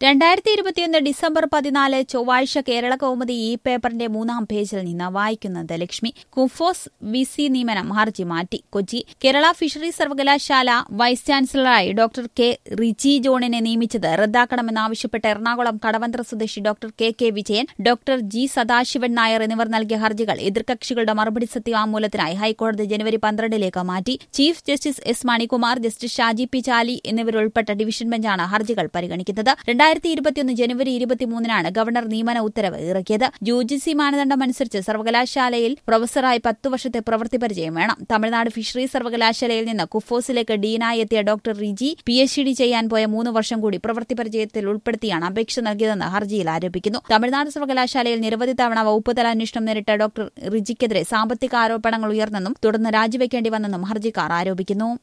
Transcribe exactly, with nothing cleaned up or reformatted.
രണ്ടായിരത്തി ഇരുപത്തിയൊന്ന് ഡിസംബർ പതിനാല് ചൊവ്വാഴ്ച കേരള കൗമുദി ഇ പേപ്പറിന്റെ മൂന്നാം പേജിൽ നിന്ന് വായിക്കുന്നത് ലക്ഷ്മി. കുഫോസ് വി സി നിയമനം ഹർജി മാറ്റി. കൊച്ചി. കേരള ഫിഷറീസ് സർവകലാശാല വൈസ് ചാൻസലറായി ഡോക്ടർ കെ റിജി ജോണിനെ നിയമിച്ചത് റദ്ദാക്കണമെന്നാവശ്യപ്പെട്ട് എറണാകുളം കടവന്ത്ര സ്വദേശി doctor K K Vijayan, doctor G Sadasivan Nair എന്നിവർ നൽകിയ ഹർജികൾ എതിർകക്ഷികളുടെ മറുപടി സത്യവാങ്മൂലത്തിനായി ഹൈക്കോടതി ജനുവരി പന്ത്രണ്ടിലേക്ക് മാറ്റി. Chief justice S Manikumar, justice Shaji P Chaly എന്നിവരുൾപ്പെട്ട ഡിവിഷൻ ബെഞ്ചാണ് ഹർജികൾ പരിഗണിക്കുന്നത്. രണ്ടായിരത്തി ഇരുപത്തിയൊന്ന് ജനുവരി ഇരുപത്തിമൂന്നിനാണ് ഗവർണർ നിയമന ഉത്തരവ് ഇറക്കിയത്. യു ജി സി മാനദണ്ഡമനുസരിച്ച് സർവകലാശാലയിൽ പ്രൊഫസറായി പത്തു വർഷത്തെ പ്രവൃത്തി പരിചയം വേണം. തമിഴ്നാട് ഫിഷറീസ് സർവകലാശാലയിൽ നിന്ന് കുഫോസിലേക്ക് ഡീനായി എത്തിയ doctor Riji P H D ചെയ്യാൻ പോയ മൂന്ന് വർഷം കൂടി പ്രവൃത്തി പരിചയത്തിൽ ഉൾപ്പെടുത്തിയാണ് അപേക്ഷ നൽകിയതെന്ന് ഹർജിയിൽ ആരോപിക്കുന്നു. തമിഴ്നാട് സർവകലാശാലയിൽ നിരവധി തവണ വകുപ്പ് തല അന്വേഷണം നേരിട്ട ഡോക്ടർ റിജിക്കെതിരെ സാമ്പത്തിക ആരോപണങ്ങൾ ഉയർന്നെന്നും തുടർന്ന് രാജിവെക്കേണ്ടി വന്നെന്നും ഹർജിക്കാർ ആരോപിക്കുന്നു.